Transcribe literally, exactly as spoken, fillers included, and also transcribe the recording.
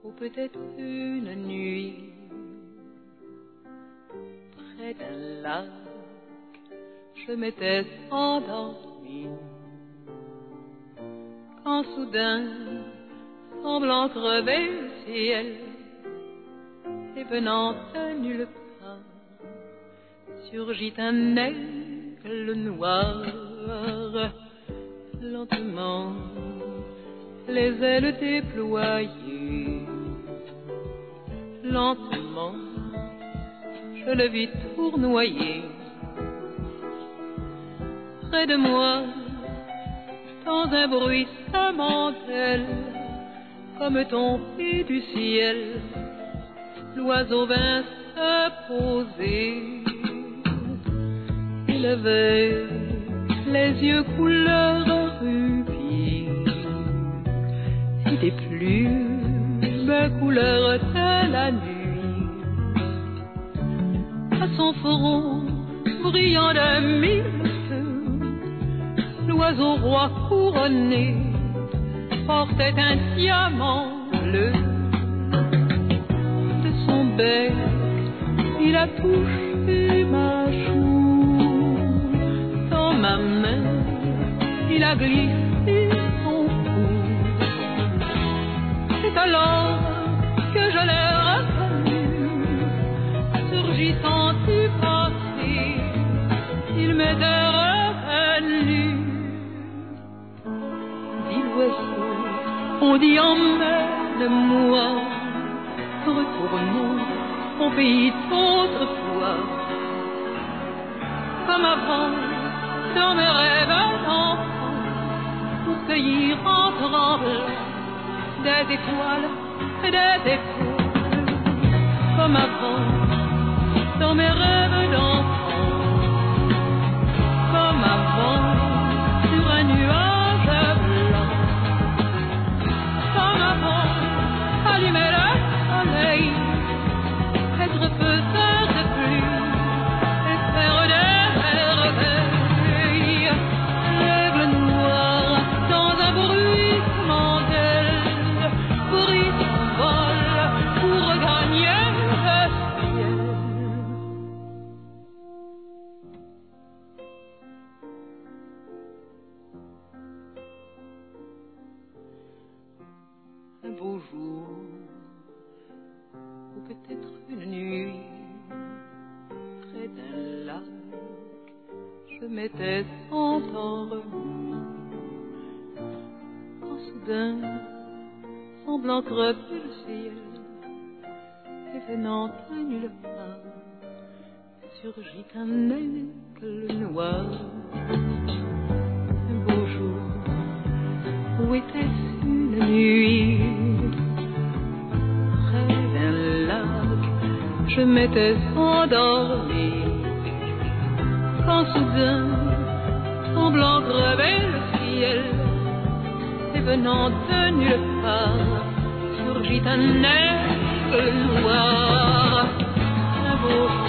ou peut-être une nuit, près d'un lac, je m'étais endormie, quand soudain, semblant crever le ciel, et venant de nulle part, surgit un aigle noir, lentement, les ailes déployées, lentement, je le vis tournoyer, près de moi, dans un bruissement d'ailes, comme tombé du ciel, l'oiseau vint se poser. Il avait les yeux couleur rubis et des plumes couleur de la nuit. À son front brillant de mille feux, l'oiseau roi couronné portait un diamant bleu. De son bec, il a touché ma joue. Dans ma main, il a glissé son cou. C'est alors que je l'ai reconnu, surgissant du passé, il m'était revenu. Dit l'oiseau, on dit emmène-moi, retournons au pays d'autrefois, comme avant, dans mes rêves d'enfant, pour cueillir en tremblant des étoiles et des étoiles, comme avant, dans mes rêves d'enfant, comme avant, sur un nuage blanc, comme avant, allumer le soleil, être faiseur de pluie et faire des merveilles. L'aigle noir dans un bruissement d'ailes brise son vol pour regagner le ciel. Un beau jour, ou peut-être une nuit, près d'un lac, je m'étais endormie, quand soudain, semblant crever le ciel, et venant de nulle part, surgit un aigle noir. Un beau jour, où était-ce une nuit, je m'étais endormie, quand soudain, semblant crever le ciel, et venant de nulle part, surgit un aigle noir. Un beau